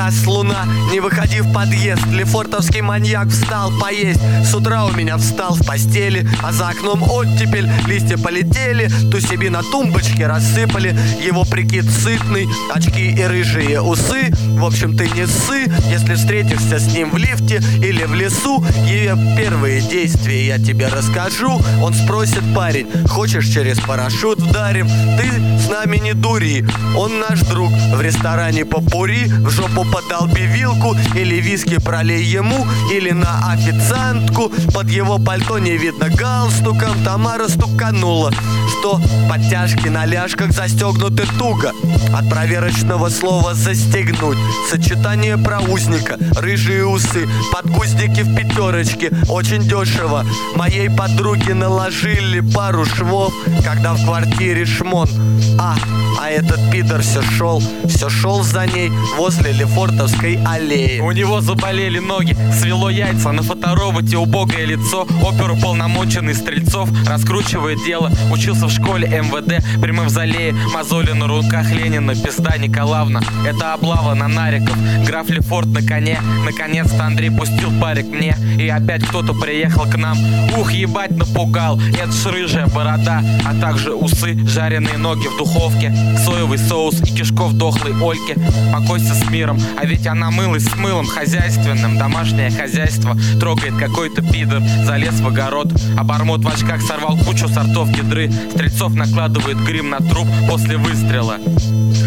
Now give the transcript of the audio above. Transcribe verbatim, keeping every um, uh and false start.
нас луна, не выходи в подъезд. Лефортовский маньяк встал поесть. С утра у меня встал в постели, а за окном оттепель. Листья полетели, ту себе на тумбочке рассыпали. Его прикид сытный, очки и рыжие усы. В общем, ты не ссы, если встретишься с ним в лифте или в лесу. Ее первые действия я тебе расскажу. Он спросит: парень, хочешь через парашют вдарим? Ты с нами не дури, он наш друг. В ресторане попури, в жопу подолби вилку. Или виски пролей ему, или на официантку. Под его пальто не видно галстуком. Тамара стуканула, что подтяжки на ляжках застегнуты туго. От проверочного слова «застегнуть». Сочетание проузника, рыжие усы, подгузники в пятерочке. Очень дешево. Моей подруге наложили пару швов, когда в квартире шмон. А, а этот пидор все шел, все шел за ней возле Лефортовской аллеи. У него заболели ноги, свело яйца, на фотороботе убогое лицо. Оперуполномоченный Стрельцов раскручивает дело. Учился в школе эм вэ дэ при мавзолее. Мозоли на руках Ленина, пизда Николаевна. Это облава на нариков. Граф Лефорт на коне. Наконец-то Андрей пустил парик мне. И опять кто-то приехал к нам. Ух, ебать напугал. Это ж рыжая борода, а также усы, жареные ноги в духовке, соевый соус и кишков дохлой Ольки. Покойся с миром, а ведь она мылась с мылом хозяйственным. Домашнее хозяйство трогает какой-то пидор. Залез в огород, обормот в очках сорвал кучу сортов гидры. Стрельцов накладывает грим на труп после выстрела.